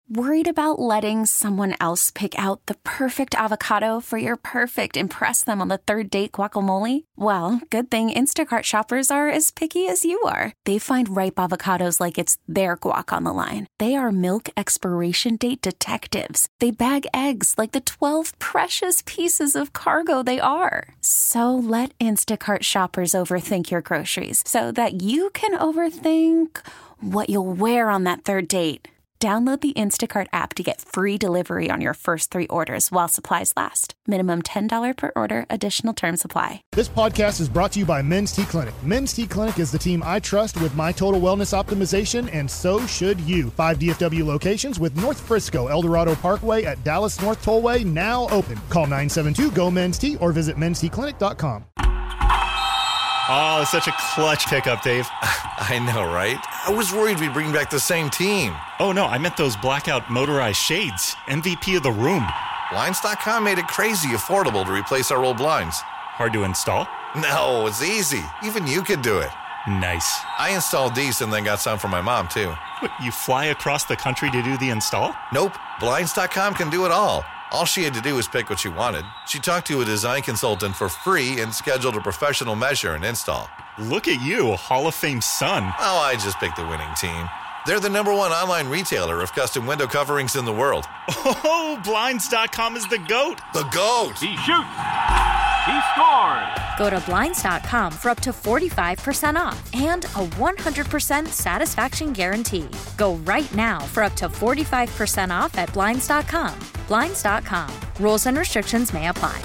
Worried about letting someone else pick out the perfect avocado for your perfect impress them on the third date guacamole? Well, good thing Instacart shoppers are as picky as you are. They find ripe avocados like it's their guac on the line. They are milk expiration date detectives. They bag eggs like the 12 precious pieces of cargo they are. So let Instacart shoppers overthink your groceries so that you can overthink what you'll wear on that third date. Download the Instacart app to get free delivery on your first 3 orders while supplies last. Minimum $10 per order. Additional terms apply. This podcast is brought to you by Men's T Clinic. Men's T Clinic is the team I trust with my total wellness optimization, and so should you. 5 DFW locations with North Frisco, El Dorado Parkway at Dallas North Tollway now open. Call 972-GO-MEN'S-T or visit mensteclinic.com. Oh, such a clutch pickup, Dave. I know, right? I was worried we'd bring back the same team. Oh, no, I meant those blackout motorized shades. MVP of the room. Blinds.com made it crazy affordable to replace our old blinds. Hard to install? No, it's easy. Even you could do it. Nice. I installed these and then got some for my mom, too. What, you fly across the country to do the install? Nope. Blinds.com can do it all. All she had to do was pick what she wanted. She talked to a design consultant for free and scheduled a professional measure and install. Look at you, Hall of Fame son. Oh, I just picked the winning team. They're the #1 online retailer of custom window coverings in the world. Oh, Blinds.com is the GOAT. The GOAT. He shoots. He scores. Go to Blinds.com for up to 45% off and a 100% satisfaction guarantee. Go right now for up to 45% off at Blinds.com. Blinds.com. Rules and restrictions may apply.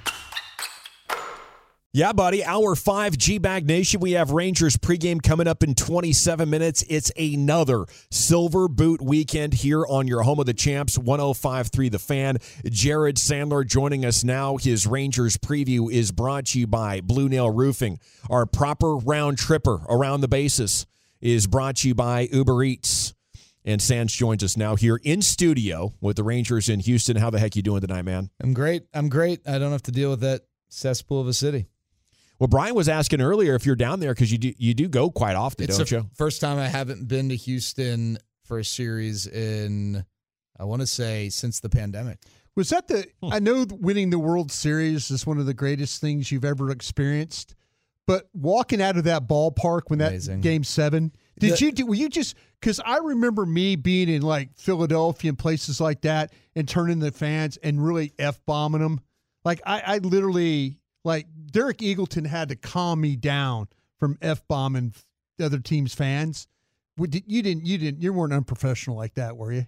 Yeah, buddy. Hour 5, G-Bag Nation. We have Rangers pregame coming up in 27 minutes. It's another Silver Boot weekend here on your home of the champs, 105.3 The Fan. Jared Sandler joining us now. His Rangers preview is brought to you by Blue Nail Roofing. Our proper round tripper around the bases is brought to you by Uber Eats. And Sands joins us now here in studio with the Rangers in Houston. How the heck you doing tonight, man? I'm great. I don't have to deal with that cesspool of a city. Well, Brian was asking earlier if you're down there because you do go quite often, don't you? First time I haven't been to Houston for a series in, I want to say, since the pandemic. Was that I know winning the World Series is one of the greatest things you've ever experienced, but walking out of that ballpark when Amazing. That Game 7, were you just, because I remember me being in like Philadelphia and places like that and turning the fans and really F-bombing them. Like I literally, like Derek Eagleton had to calm me down from F-bombing the other team's fans. You weren't unprofessional like that, were you?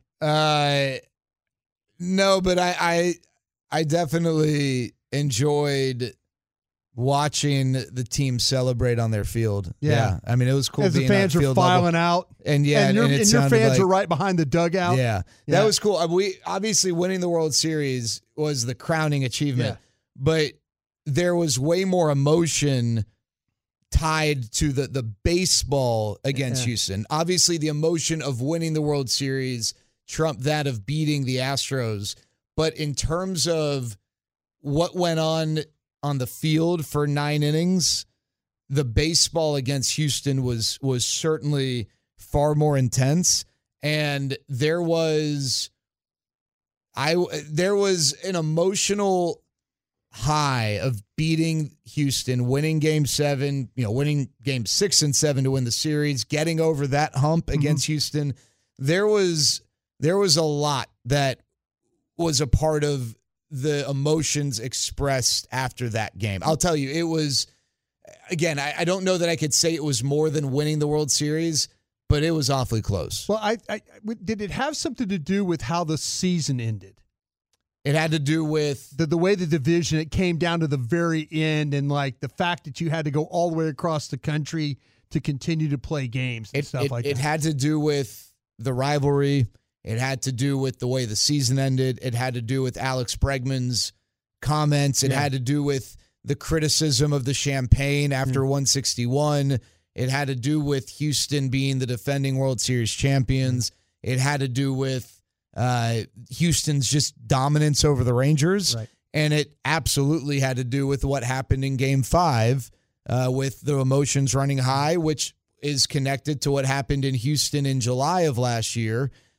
No, but I definitely enjoyed watching the team celebrate on their field. Yeah. I mean, it was cool. As the fans are filing out. And yeah, and your fans like, are right behind the dugout. Yeah. That was cool. We obviously winning the World Series was the crowning achievement, but there was way more emotion tied to the baseball against Houston. Obviously, the emotion of winning the World Series trumped that of beating the Astros. But in terms of what went on the field for 9 innings, the baseball against Houston was certainly far more intense. And there was an emotional high of beating Houston, winning Game 7, winning Game 6 and 7 to win the series, getting over that hump against Houston. There was a lot that was a part of the emotions expressed after that game. I'll tell you, it was, again, I don't know that I could say it was more than winning the World Series, but it was awfully close. Well, did it have something to do with how the season ended? It had to do with the way the division, it came down to the very end, and like the fact that you had to go all the way across the country to continue to play games and stuff like that. It had to do with the rivalry. It had to do with the way the season ended. It had to do with Alex Bregman's comments. It had to do with the criticism of the champagne after 161. It had to do with Houston being the defending World Series champions. It had to do with Houston's just dominance over the Rangers. Right. And it absolutely had to do with what happened in Game 5 with the emotions running high, which is connected to what happened in Houston in July of last year.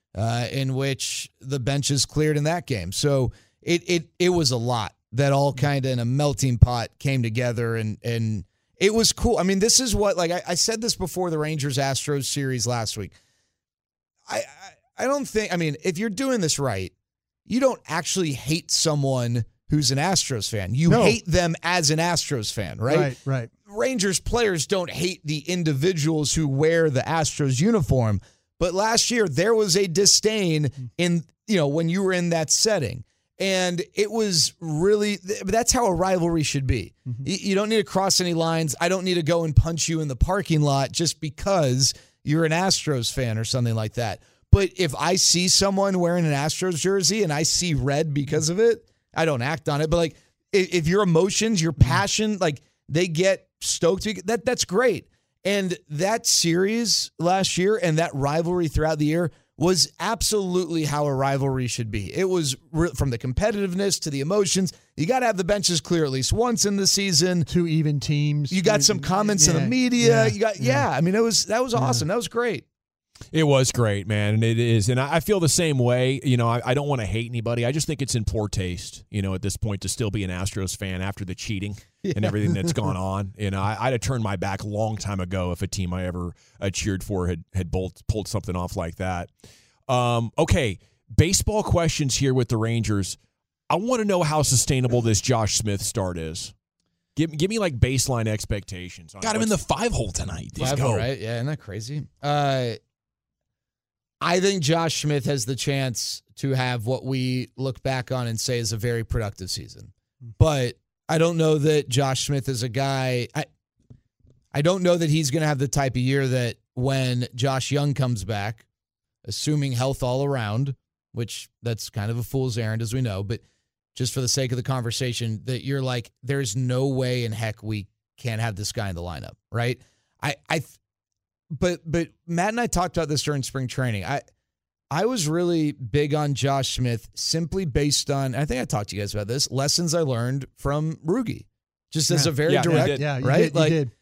in which the benches cleared in that game. So it was a lot that all kind of in a melting pot came together, and it was cool. I mean, this is what, like I said this before the Rangers-Astros series last week. I don't think, I mean, if you're doing this right, you don't actually hate someone who's an Astros fan. You hate them as an Astros fan, right? Right. Rangers players don't hate the individuals who wear the Astros uniform. But last year, there was a disdain in, when you were in that setting. And it was really, that's how a rivalry should be. Mm-hmm. You don't need to cross any lines. I don't need to go and punch you in the parking lot just because you're an Astros fan or something like that. But if I see someone wearing an Astros jersey and I see red because of it, I don't act on it. But like, if your emotions, your passion, like they get stoked, that's great. And that series last year and that rivalry throughout the year was absolutely how a rivalry should be. It was from the competitiveness to the emotions. You got to have the benches clear at least once in the season. 2 even teams. You got some comments in the media. I mean, that was awesome. That was great. It was great, man, and it is. And I feel the same way. I don't want to hate anybody. I just think it's in poor taste, at this point, to still be an Astros fan after the cheating and everything that's gone on. I'd have turned my back a long time ago if a team I ever cheered for had pulled something off like that. Okay, baseball questions here with the Rangers. I want to know how sustainable this Josh Smith start is. Give me like baseline expectations. Got him in the 5-hole tonight. Let's go. Right? Yeah, isn't that crazy? I think Josh Smith has the chance to have what we look back on and say is a very productive season. But I don't know that Josh Smith is a guy. I don't know that he's going to have the type of year that when Josh Young comes back, assuming health all around, which that's kind of a fool's errand as we know, but just for the sake of the conversation, that you're like, there's no way in heck we can't have this guy in the lineup, right? But Matt and I talked about this during spring training. I was really big on Josh Smith simply based on, I think I talked to you guys about this, lessons I learned from Rugi. Just as a very direct, right? You did.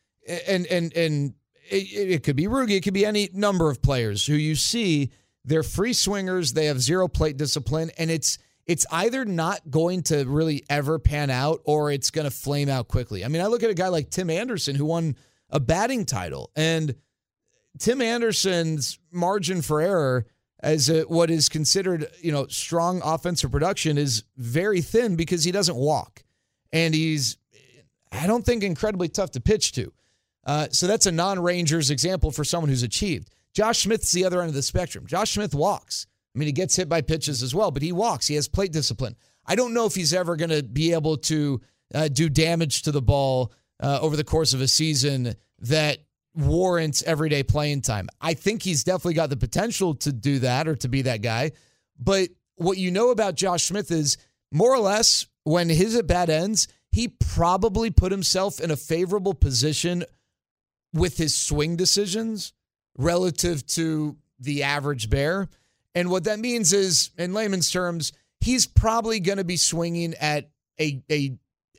And it could be Rugi, it could be any number of players who you see, they're free swingers, they have zero plate discipline, and it's either not going to really ever pan out or it's going to flame out quickly. I mean, I look at a guy like Tim Anderson who won a batting title, and Tim Anderson's margin for error as what is considered, strong offensive production is very thin because he doesn't walk. And he's, I don't think, incredibly tough to pitch to. So that's a non-Rangers example for someone who's achieved. Josh Smith's the other end of the spectrum. Josh Smith walks. I mean, he gets hit by pitches as well, but he walks. He has plate discipline. I don't know if he's ever going to be able to do damage to the ball over the course of a season that warrants everyday playing time. I think he's definitely got the potential to do that or to be that guy. But what you know about Josh Smith is more or less when his at-bat ends, he probably put himself in a favorable position with his swing decisions relative to the average Bear. And what that means is, in layman's terms, he's probably going to be swinging at a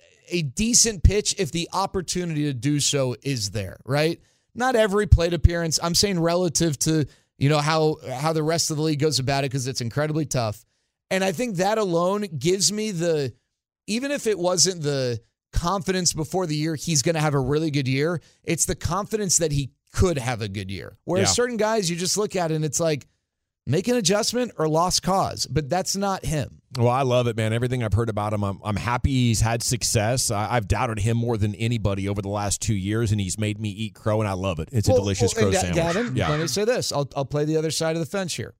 decent pitch if the opportunity to do so is there, right? Not every plate appearance. I'm saying relative to, how the rest of the league goes about it, because it's incredibly tough. And I think that alone gives me even if it wasn't the confidence before the year he's going to have a really good year, it's the confidence that he could have a good year. Whereas certain guys, you just look at it and it's like, make an adjustment or lost cause. But that's not him. Well, I love it, man. Everything I've heard about him, I'm happy he's had success. I've doubted him more than anybody over the last 2 years, and he's made me eat crow, and I love it. It's a delicious crow sandwich. Gavin, let me say this. I'll play the other side of the fence here.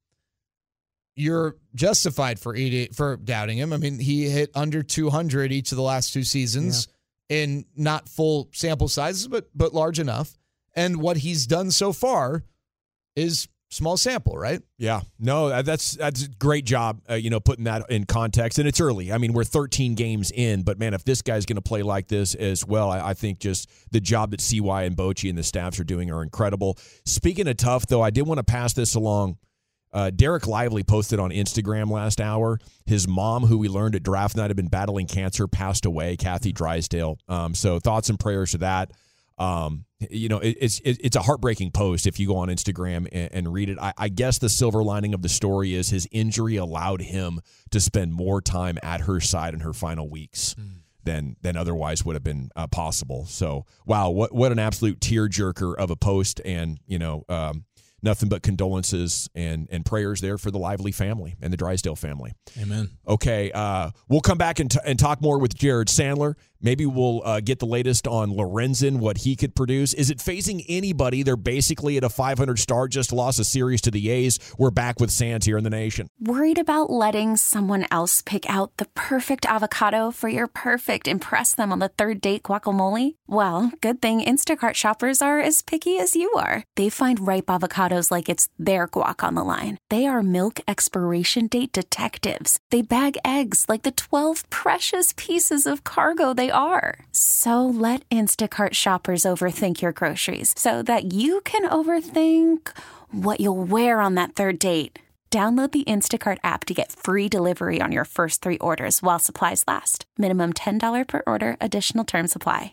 You're justified for doubting him. I mean, he hit under 200 each of the last 2 seasons in not full sample sizes, but large enough. And what he's done so far is small sample, right? Yeah. No, that's a great job, putting that in context. And it's early. I mean, we're 13 games in, but man, if this guy's going to play like this as well, I think just the job that CY and Bochy and the staffs are doing are incredible. Speaking of tough, though, I did want to pass this along. Derek Lively posted on Instagram last hour. His mom, who we learned at draft night had been battling cancer, passed away, Kathy Drysdale. So thoughts and prayers to that. it's a heartbreaking post if you go on Instagram and read it. I guess the silver lining of the story is his injury allowed him to spend more time at her side in her final weeks than otherwise would have been possible. So, wow, what an absolute tearjerker of a post, and nothing but condolences and prayers there for the Lively family and the Drysdale family. Amen. Okay, we'll come back and talk more with Jared Sandler. Maybe we'll get the latest on Lorenzen, what he could produce. Is it phasing anybody? They're basically at a 500 start, just lost a series to the A's. We're back with Sands here in the Nation. Worried about letting someone else pick out the perfect avocado for your perfect impress them on the third date guacamole? Well, good thing Instacart shoppers are as picky as you are. They find ripe avocados like it's their guac on the line. They are milk expiration date detectives. They bag eggs like the 12 precious pieces of cargo they are. So let Instacart shoppers overthink your groceries so that you can overthink what you'll wear on that third date. Download the Instacart app to get free delivery on your first 3 orders while supplies last. Minimum $10 per order. Additional terms apply.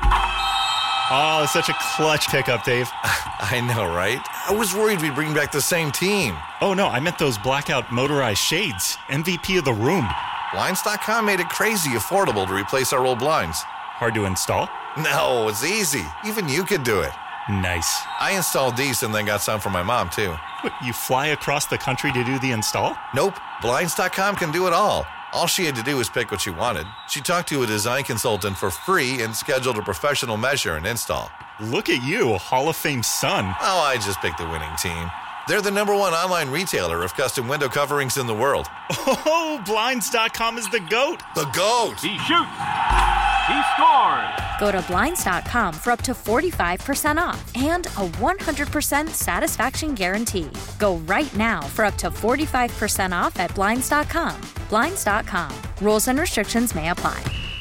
Oh, such a clutch pickup, Dave. I know, right? I was worried we'd bring back the same team. Oh, no, I meant those blackout motorized shades. MVP of the room. Blinds.com made it crazy affordable to replace our old blinds. Hard to install? No, it's easy. Even you could do it. Nice. I installed these and then got some for my mom, too. What, you fly across the country to do the install? Nope. Blinds.com can do it all. All she had to do was pick what she wanted. She talked to a design consultant for free and scheduled a professional measure and install. Look at you, Hall of Fame son. Oh, I just picked the winning team. They're the #1 online retailer of custom window coverings in the world. Oh, Blinds.com is the GOAT. The GOAT! He shoots. He scores. Go to Blinds.com for up to 45% off and a 100% satisfaction guarantee. Go right now for up to 45% off at Blinds.com. Blinds.com. Rules and restrictions may apply.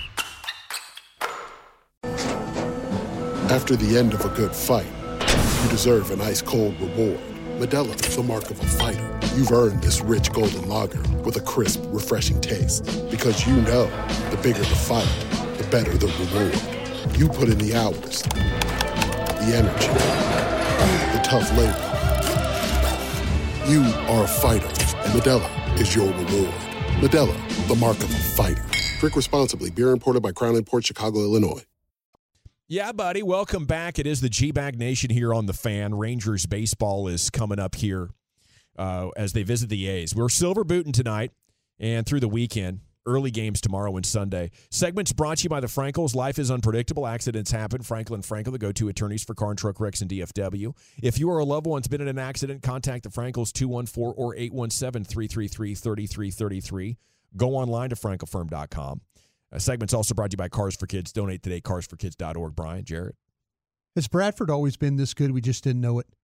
After the end of a good fight, you deserve an ice-cold reward. Modelo is the mark of a fighter. You've earned this rich golden lager with a crisp, refreshing taste. Because you know, the bigger the fight, the better the reward. You put in the hours, the energy, the tough labor. You are a fighter, and Modelo is your reward. Modelo, the mark of a fighter. Drink responsibly. Beer imported by Crown Imports, Chicago, Illinois. Yeah, buddy. Welcome back. It is the G-Bag Nation here on The Fan. Rangers baseball is coming up here as they visit the A's. We're silver booting tonight and through the weekend. Early games tomorrow and Sunday. Segments brought to you by the Frankels. Life is unpredictable. Accidents happen. Franklin Frankel, the go-to attorneys for car and truck wrecks in DFW. If you or a loved one's been in an accident, contact the Frankels 214 or 817-333-3333. Go online to frankelfirm.com. Segment's also brought to you by Cars for Kids. Donate today, carsforkids.org. Brian, Jarrett. Has Bradford always been this good? We just didn't know it.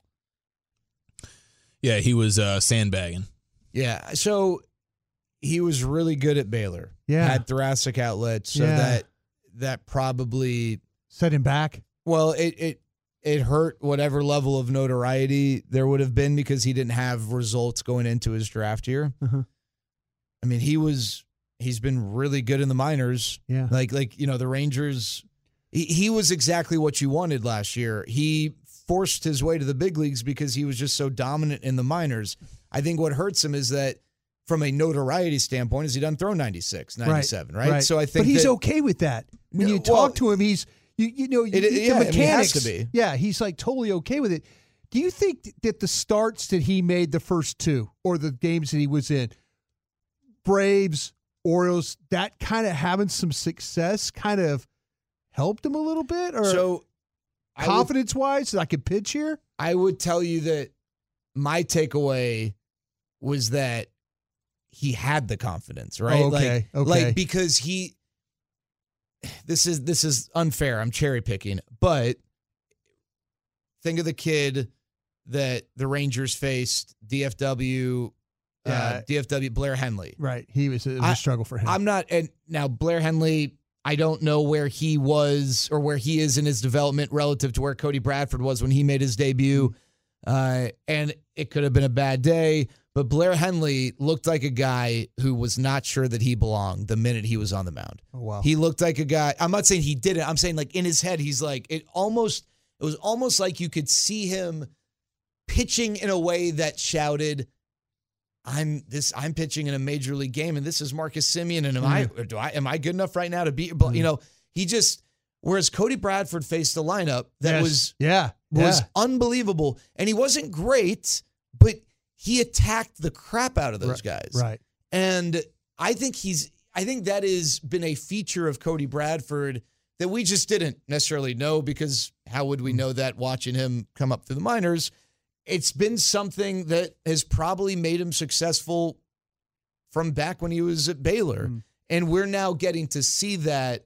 Yeah, he was sandbagging. Yeah, so he was really good at Baylor. Yeah. Had thoracic outlets, so that probably set him back. Well, it hurt whatever level of notoriety there would have been because he didn't have results going into his draft year. Uh-huh. I mean, he's been really good in the minors. Yeah. Like the Rangers, he was exactly what you wanted last year. He forced his way to the big leagues because he was just so dominant in the minors. I think what hurts him is that from a notoriety standpoint is he doesn't throw 96, 97, right? So I think but he's okay with that. When you talk to him, he's the mechanics. He has to be. Yeah, he's like totally okay with it. Do you think that the starts that he made the first two or the games that he was in, Braves, Orioles, that kind of having some success kind of helped him a little bit? Or so confidence-wise, I could pitch here? I would tell you that my takeaway was that he had the confidence, right? Oh, okay. Like because this is unfair. I'm cherry picking, but think of the kid that the Rangers faced, DFW Blair Henley. Right. It was a struggle for him. And now Blair Henley, I don't know where he was or where he is in his development relative to where Cody Bradford was when he made his debut. And it could have been a bad day, But Blair Henley looked like a guy who was not sure that he belonged the minute he was on the mound. Oh, wow. He looked like a guy. I'm not saying he didn't. I'm saying like in his head, he's like, it was almost like you could see him pitching in a way that shouted, I'm pitching in a major league game, and this is Marcus Semien, and am I good enough right now to beat, he just, whereas Cody Bradford faced a lineup that was unbelievable, and he wasn't great, but he attacked the crap out of those guys. Right. And I think that has been a feature of Cody Bradford that we just didn't necessarily know, because how would we know that watching him come up through the minors? It's been something that has probably made him successful from back when he was at Baylor. And we're now getting to see that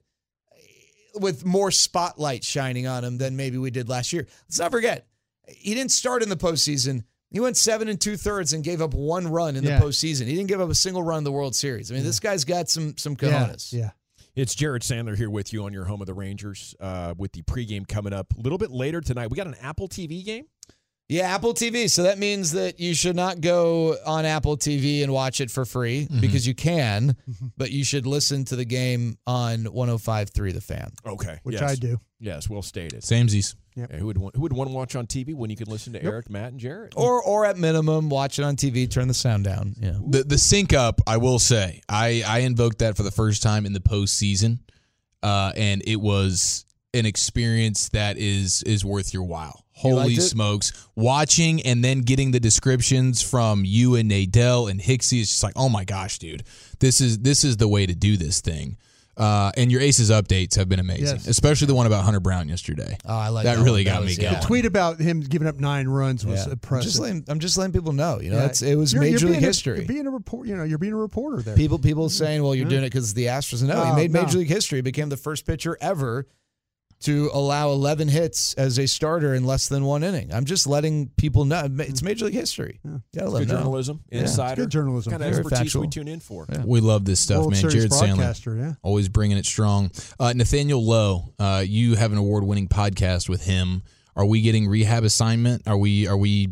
with more spotlight shining on him than maybe we did last year. Let's not forget, he didn't start in the postseason. He went 7 2/3 and gave up 1 run in the postseason. He didn't give up a single run in the World Series. I mean, this guy's got some cojones. Yeah. It's Jared Sandler here with you on your home of the Rangers with the pregame coming up a little bit later tonight. We got an Apple TV game? Yeah, Apple TV. So that means that you should not go on Apple TV and watch it for free, because you can, but you should listen to the game on 105.3 The Fan. Okay. Which I do. Yes, well stated. Samesies. Yep. Who would want to watch on TV when you could listen to Eric, Matt, and Jared? Or at minimum, watch it on TV, turn the sound down. Yeah. The sync up, I will say, I invoked that for the first time in the postseason, and it was an experience that is worth your while. Holy smokes. Watching and then getting the descriptions from you and Nadell and Hixie is just like, oh my gosh, dude, this is the way to do this thing. And your Aces updates have been amazing, especially the one about Hunter Brown yesterday. Oh, I like that. Really got me going. The tweet about him giving up 9 runs was impressive. I'm just letting people know. It was major league history. You're being a report. You're being a reporter there. People saying, well, you're doing it because the Astros. No, he made major league history. Became the first pitcher ever to allow 11 hits as a starter in less than 1 inning. I'm just letting people know. It's major league history. It's good journalism. Insider. It's good journalism. Kind of expertise we tune in for. Yeah. We love this stuff, World man. Series Jared Sandler, always bringing it strong. Nathaniel Lowe, you have an award-winning podcast with him. Are we getting rehab assignment? Are we?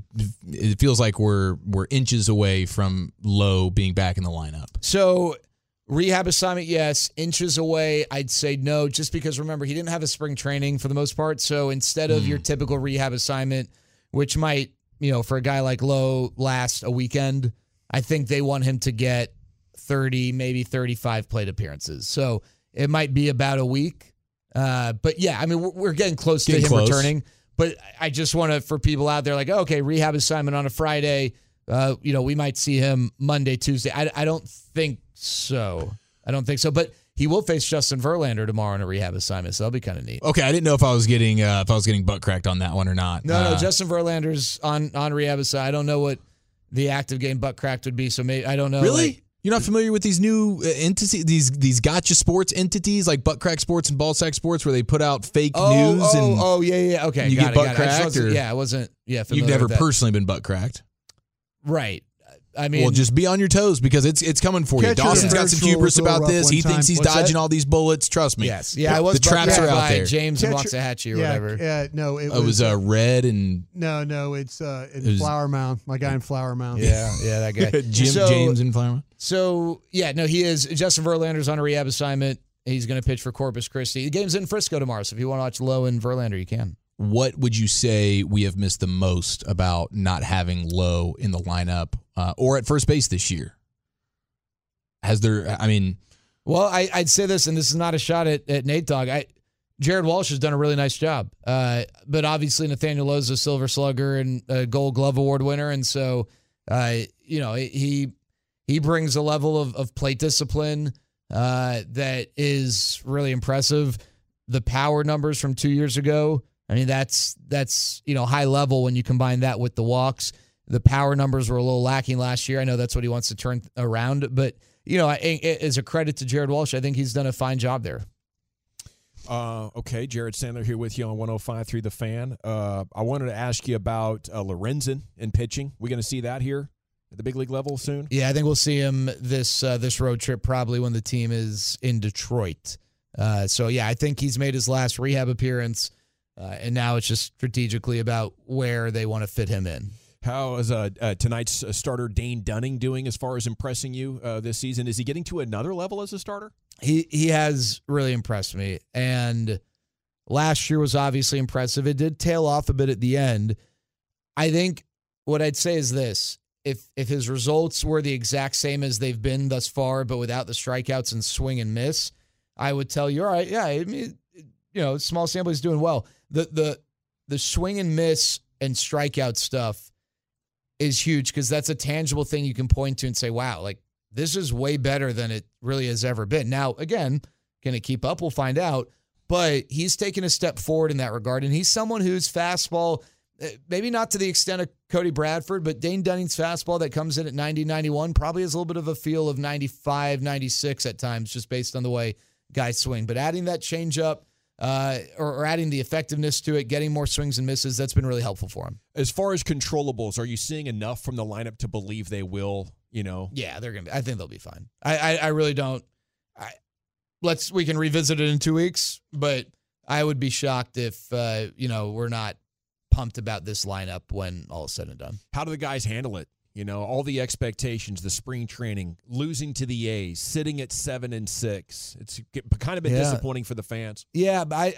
It feels like we're inches away from Lowe being back in the lineup. So, rehab assignment, yes. Inches away, I'd say no, just because, remember, he didn't have a spring training for the most part. So instead of your typical rehab assignment, which might, for a guy like Lowe, last a weekend, I think they want him to get 30, maybe 35 plate appearances. So it might be about a week. But yeah, I mean, we're getting close to him returning. But I just want to, for people out there like, okay, rehab assignment on a Friday, we might see him Monday, Tuesday. I don't think so. But he will face Justin Verlander tomorrow on a rehab assignment, so that'll be kind of neat. Okay, I didn't know if I was getting butt cracked on that one or not. No, Justin Verlander's on rehab assignment. I don't know what the active game butt cracked would be, so maybe I don't know. Really? You're not familiar with these new entities, these gotcha sports entities like Butt Crack Sports and Ballsack Sports, where they put out fake news and yeah. Okay, you get butt cracked. I wasn't. Yeah, you've never personally been butt cracked, right? I mean, well, just be on your toes because it's coming for you. Dawson's got some hubris about this. He thinks he's dodging all these bullets. Trust me. Yes. Yeah, I was the traps are out there. James and Waxahachie or whatever. No, it was red and no, it's Flower Mound. My guy in Flower Mound. Yeah, that guy. James in Flower Mound. So yeah, no, he is. Justin Verlander's on a rehab assignment. He's going to pitch for Corpus Christi. The game's in Frisco tomorrow, so if you want to watch Lowe and Verlander, you can. What would you say we have missed the most about not having Lowe in the lineup or at first base this year? Well, I'd say this, and this is not a shot at Nate Dogg. Jared Walsh has done a really nice job. But obviously Nathaniel Lowe's a Silver Slugger and a Gold Glove Award winner, and so he brings a level of plate discipline that is really impressive. The power numbers from 2 years ago, I mean, that's high level when you combine that with the walks. The power numbers were a little lacking last year. I know that's what he wants to turn around, but as a credit to Jared Walsh, I think he's done a fine job there. Okay, Jared Sandler here with you on 105.3 The Fan. I wanted to ask you about Lorenzen in pitching. We going to see that here at the big league level soon? Yeah, I think we'll see him this road trip probably when the team is in Detroit. So yeah, I think he's made his last rehab appearance. And now it's just strategically about where they want to fit him in. How is tonight's starter Dane Dunning doing as far as impressing you this season? Is he getting to another level as a starter? He has really impressed me, and last year was obviously impressive. It did tail off a bit at the end. I think what I'd say is this. If his results were the exact same as they've been thus far, but without the strikeouts and swing and miss, I would tell you, all right, yeah, I mean, small sample, he's doing well. The swing and miss and strikeout stuff is huge because that's a tangible thing you can point to and say, wow, like this is way better than it really has ever been. Now, again, can it keep up? We'll find out. But he's taken a step forward in that regard, and he's someone whose fastball, maybe not to the extent of Cody Bradford, but Dane Dunning's fastball that comes in at 90, 91 probably has a little bit of a feel of 95, 96 at times, just based on the way guys swing. But adding that changeup or adding the effectiveness to it, getting more swings and misses, that's been really helpful for him. As far as controllables, are you seeing enough from the lineup to believe they will, Yeah, they're going to be. I think they'll be fine. I really don't. We can revisit it in 2 weeks, but I would be shocked if, we're not pumped about this lineup when all is said and done. How do the guys handle it? All the expectations, the spring training, losing to the A's, sitting at 7-6. It's kind of been disappointing for the fans. Yeah, but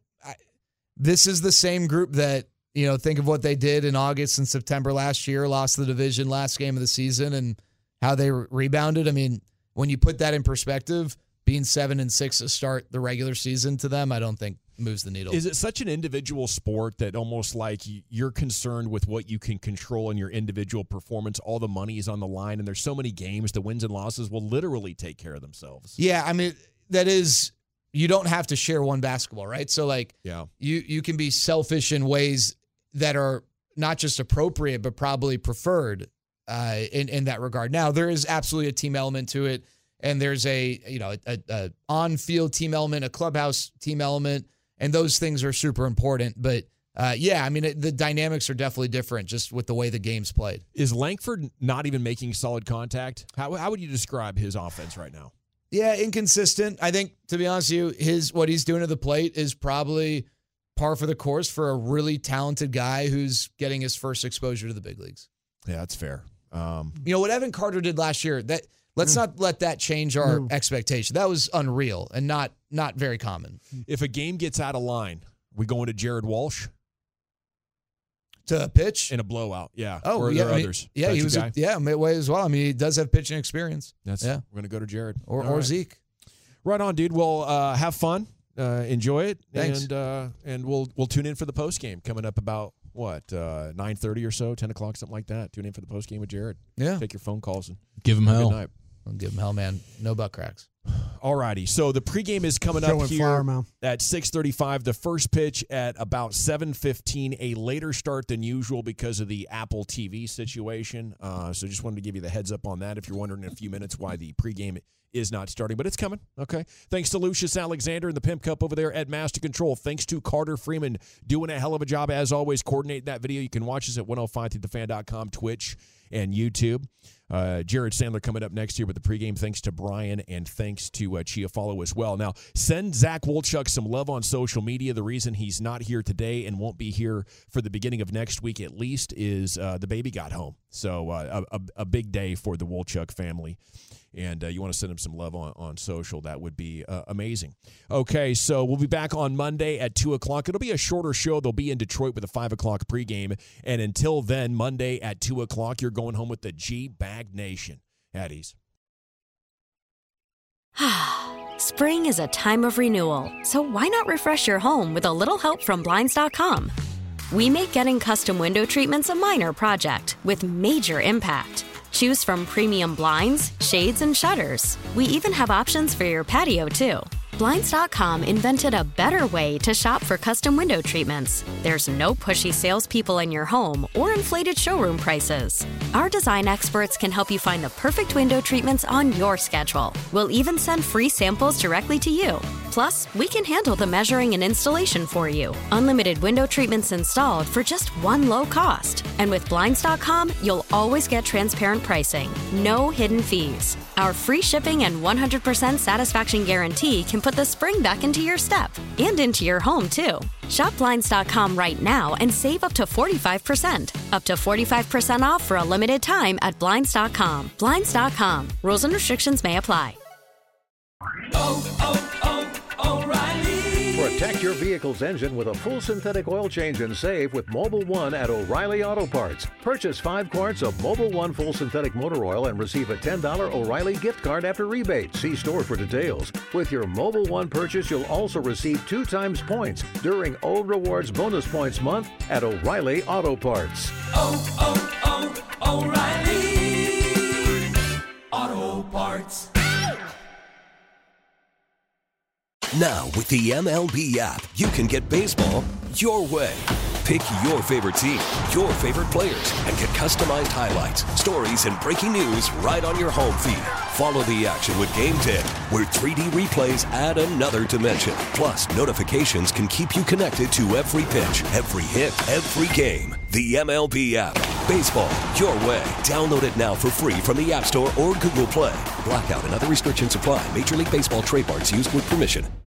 this is the same group that, think of what they did in August and September last year, lost the division last game of the season, and how they rebounded. I mean, when you put that in perspective, being 7-6 to start the regular season to them, I don't think moves the needle. Is it such an individual sport that almost like you're concerned with what you can control in your individual performance? All the money is on the line, and there's so many games, the wins and losses will literally take care of themselves. Yeah, I mean, that is, you don't have to share one basketball, right? So, you can be selfish in ways that are not just appropriate, but probably preferred in that regard. Now, there is absolutely a team element to it, and there's a on-field team element, a clubhouse team element, and those things are super important. But, the dynamics are definitely different just with the way the game's played. Is Langford not even making solid contact? How would you describe his offense right now? Yeah, inconsistent. I think, to be honest with you, what he's doing at the plate is probably par for the course for a really talented guy who's getting his first exposure to the big leagues. Yeah, that's fair. What Evan Carter did last year, let's not let that change our expectation. That was unreal and not very common. If a game gets out of line, we going to Jared Walsh to pitch in a blowout. Yeah. Oh, or yeah. Others. Yeah, he was. Midway as well. I mean, he does have pitching experience. We're going to go to Jared or right. Zeke. Right on, dude. Well, have fun, enjoy it, Thanks. and we'll tune in for the post game coming up about 9:30 or so, 10 o'clock, something like that. Tune in for the post game with Jared. Yeah. Take your phone calls and give him hell. Good night. I'll give him hell, man. No butt cracks. All righty. So the pregame is coming up here at 6:35. The first pitch at about 7:15. A later start than usual because of the Apple TV situation. So just wanted to give you the heads up on that if you're wondering in a few minutes why the pregame is not starting. But it's coming. Okay. Thanks to Lucius Alexander and the Pimp Cup over there at Master Control. Thanks to Carter Freeman doing a hell of a job, as always, coordinating that video. You can watch us at 105thethefan.com, Twitch, and YouTube. Jared Sandler coming up next year with the pregame. Thanks to Brian and thanks to Chiafalo as well. Now, send Zach Wolchuk some love on social media. The reason he's not here today and won't be here for the beginning of next week at least is the baby got home. So a big day for the Wolchuk family. And you want to send him some love on social, that would be amazing. Okay, so we'll be back on Monday at 2 o'clock. It'll be a shorter show. They'll be in Detroit with a 5 o'clock pregame. And until then, Monday at 2 o'clock, you're going home with the G-Bag Nation. At ease. Spring is a time of renewal, so why not refresh your home with a little help from Blinds.com? We make getting custom window treatments a minor project with major impact. Choose from premium blinds, shades, and shutters. We even have options for your patio, too. Blinds.com invented a better way to shop for custom window treatments. There's no pushy salespeople in your home or inflated showroom prices. Our design experts can help you find the perfect window treatments on your schedule. We'll even send free samples directly to you. Plus, we can handle the measuring and installation for you. Unlimited window treatments installed for just one low cost. And with Blinds.com, you'll always get transparent pricing. No hidden fees. Our free shipping and 100% satisfaction guarantee can put the spring back into your step and into your home, too. Shop Blinds.com right now and save up to 45%. Up to 45% off for a limited time at Blinds.com. Blinds.com. Rules and restrictions may apply. O'Reilly. Protect your vehicle's engine with a full synthetic oil change and save with Mobil 1 at O'Reilly Auto Parts. Purchase 5 quarts of Mobil 1 full synthetic motor oil and receive a $10 O'Reilly gift card after rebate. See store for details. With your Mobil 1 purchase, you'll also receive 2 times points during O Rewards Bonus Points Month at O'Reilly Auto Parts. O'Reilly Auto Parts. Now, with the MLB app, you can get baseball your way. Pick your favorite team, your favorite players, and get customized highlights, stories, and breaking news right on your home feed. Follow the action with Game Day, where 3D replays add another dimension. Plus, notifications can keep you connected to every pitch, every hit, every game. The MLB app. Baseball your way. Download it now for free from the App Store or Google Play. Blackout and other restrictions apply. Major League Baseball trademarks used with permission.